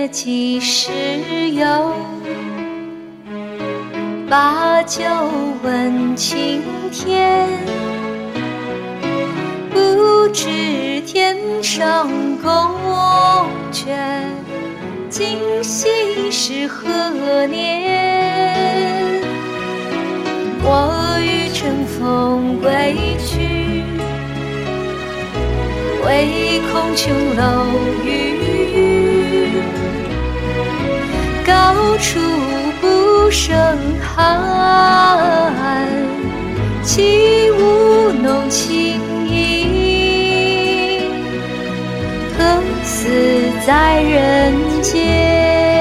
月几时有？把酒问青天。不知天上宫阙，今夕是何年？我欲乘风归去，唯恐琼楼玉宇，高处不胜寒，起舞弄清影，客死在人间。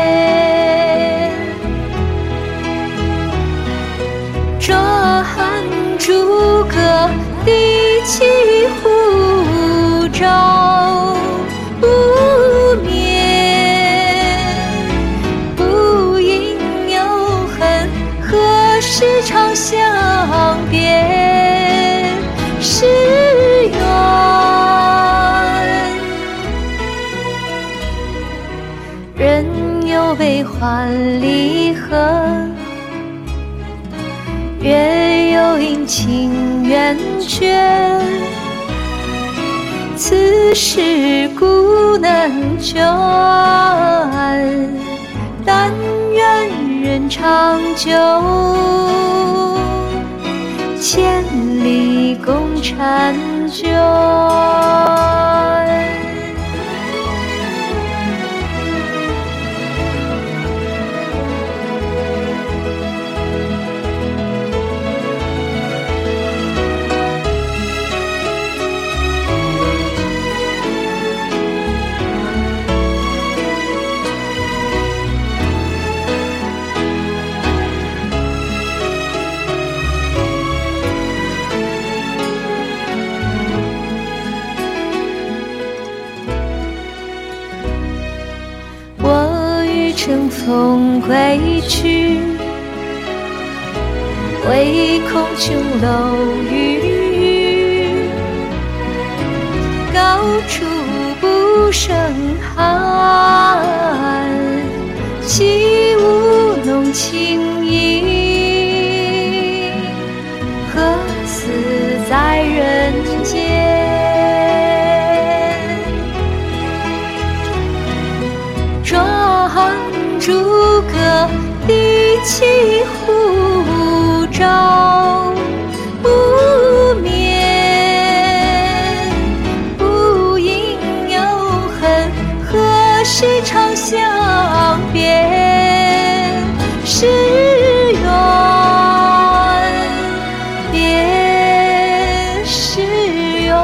诸葛第七湖照不眠，不应有恨，何时长相别是缘。人有悲欢离合，月有阴晴圆缺，此事古难全，但愿人长久，千里共婵娟。乘风归去，唯恐琼楼玉宇，高处不胜寒，起舞弄清影，客死在人间。诸葛第七湖照不眠，不应有恨，何时长相别是缘，别是缘。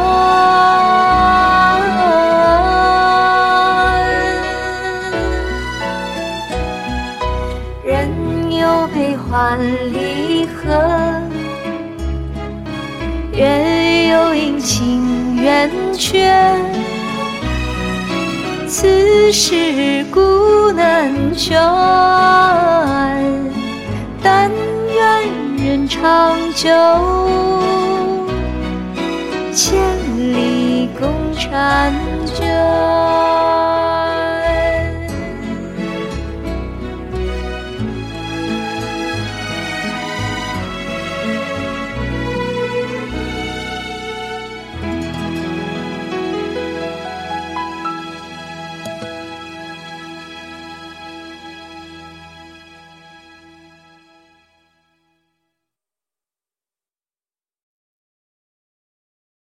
人有悲欢离合，月有阴晴圆缺，此事古难全，但愿人长久，千里共婵娟。